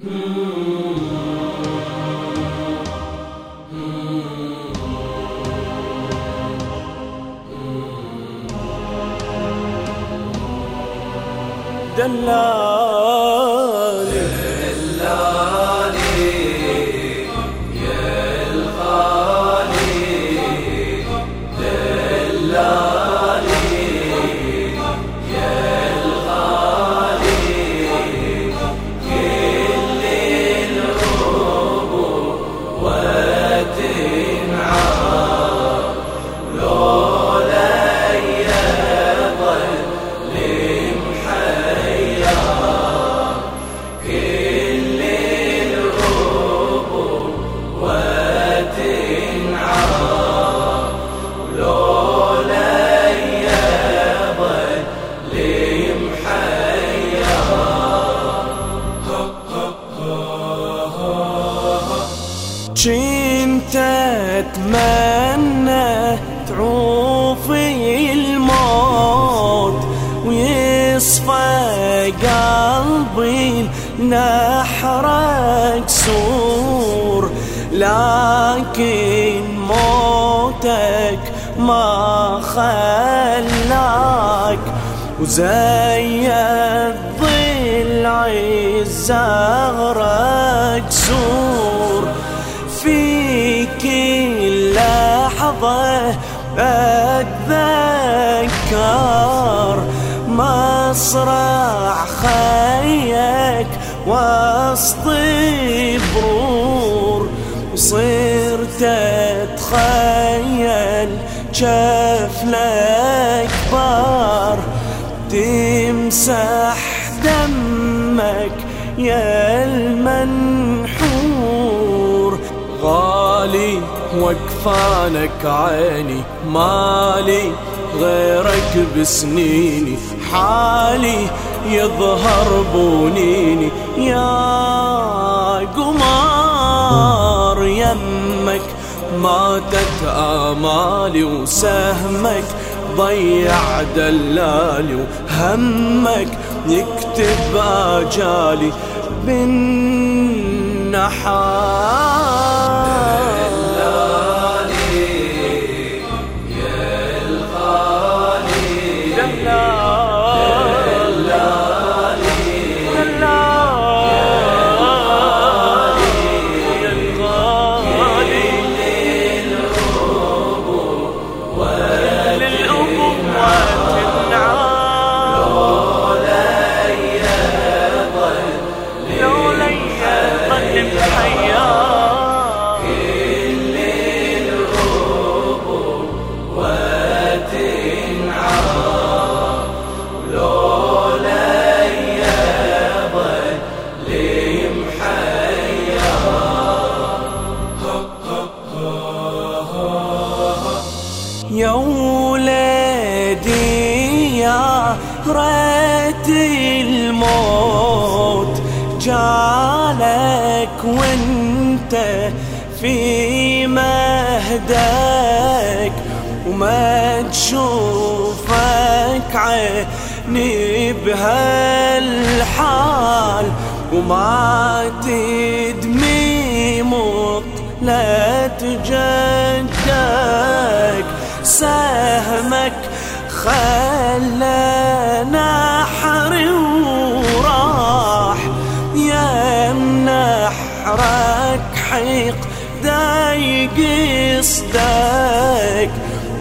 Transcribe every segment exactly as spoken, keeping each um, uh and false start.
دلالي دلالي يا الغالي دلالي يا الغالي كل العبوة وتنعى لولا يظل كنت اتمنى تعوفي الموت ويصفى قلبي نحرك سور، لكن موتك ما خلاك وزي الضلع الزغرق سور. في كل لحظة أتذكر مصرع خيك وسط برور، وصرت أتخيل جف الأكبر تمسح دمك يا المنحور. غالي وقفانك عيني مالي غيرك بسنيني، حالي يظهر بونيني يا قمار. يمك ماتت آمالي وسهمك ضيع دلالي، وهمك يكتب آجالي بالنحار. يا ولدي يا ريت الموت جالك وانت في مهدك، وما تشوفك عيني بهالحال، وما تدمي مطلة جدك. سهمك خلى نحري وراح، يا منحرك حيق دايق صدك،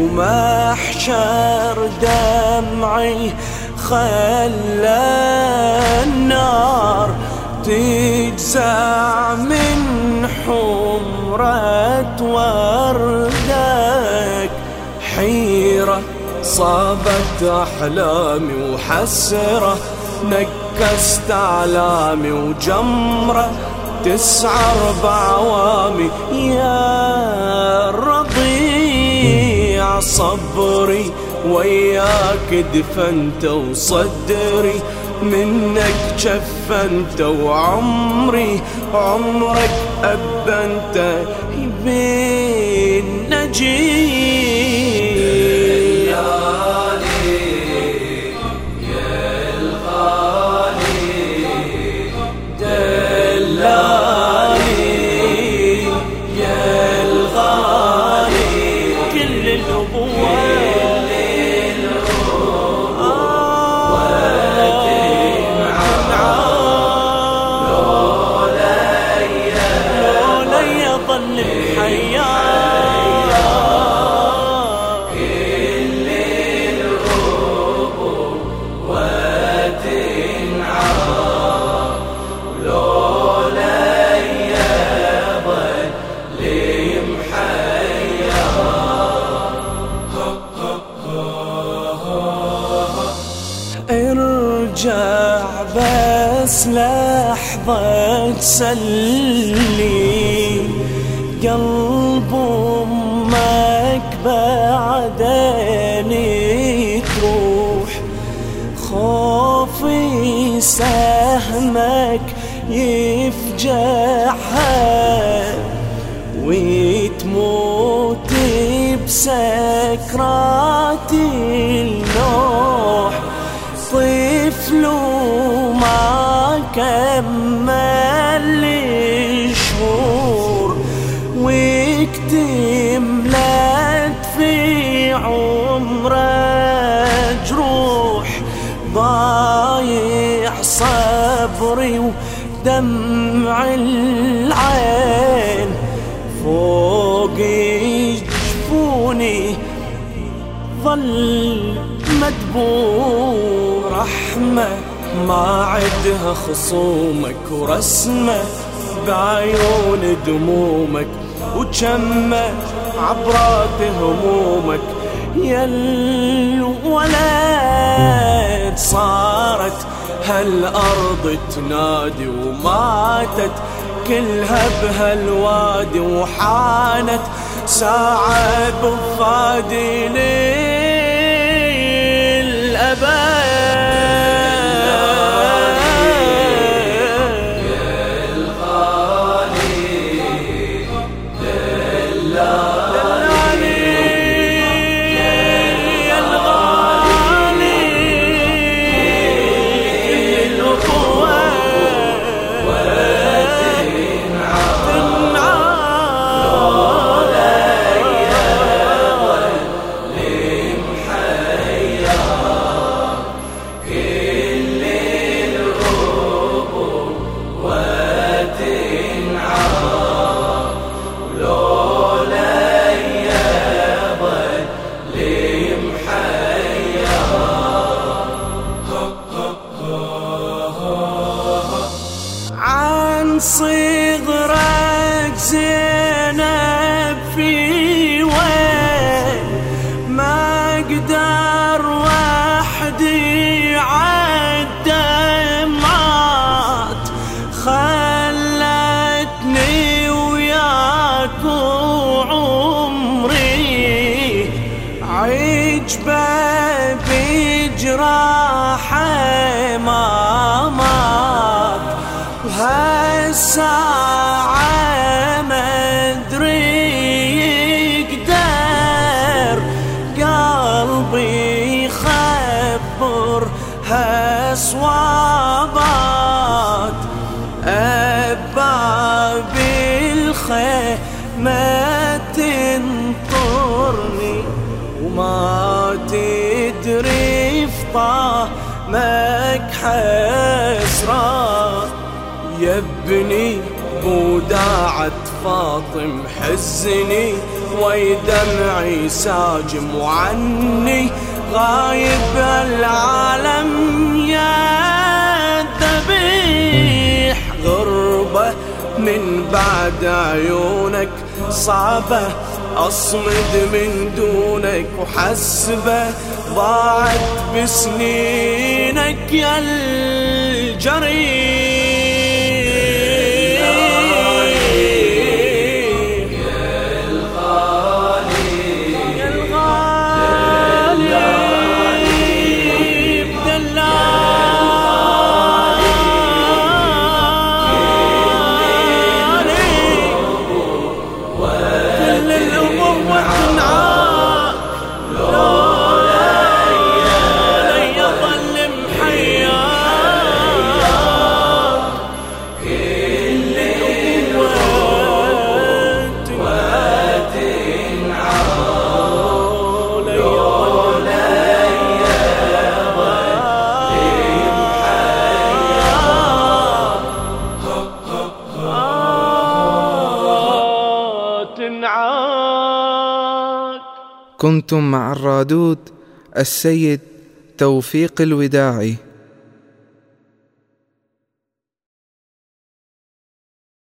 ومحشر دمعي خلى النار تجزع من حمرة وردك. حيرة صابت أحلامي وحسرة نكست أعلامي، وجمرة تسعر بعوامي يا الرضيع. صبري وياك دفنت وصدري منك جفنت، وعمري عمرك أبنت بين نجيب. دلالي لحظة تسلي قلب أمك بعدين تروح، خوفي سهمك يفجعها وتموت بسكرات النوح. طفل وما كمل شهور واكتملت في عمره جروح، ضايع صبري ودمع العين فوق جفوني ظل مدبور. رحمة ما عدها خصومك ورسمة بعيون دمومك وجمة عبرات همومك. يا الولد صارت هالأرض تنادي وماتت كلها بهالوادي، وحانت ساعة بفادي للأبد. صغرك زينب في وين ما اقدر وحدي عالدمعات، خلتني وياك وعمري عجبة بجراحة ما مات. وهالساعة مدري يقدر قلبي يخبر هالصوابات، أباب الخيمة تنطرني وما تدري في طعمك حسرات. يا ابني بوداعة فاطم حزني ويدمعي ساجم وعني غايب العالم يا الذبيح. غربة من بعد عيونك صعبة أصمد من دونك، وحسبة ضاعت بسنينك يا الجريح. كنتم مع الرادود السيد توفيق الوداعي.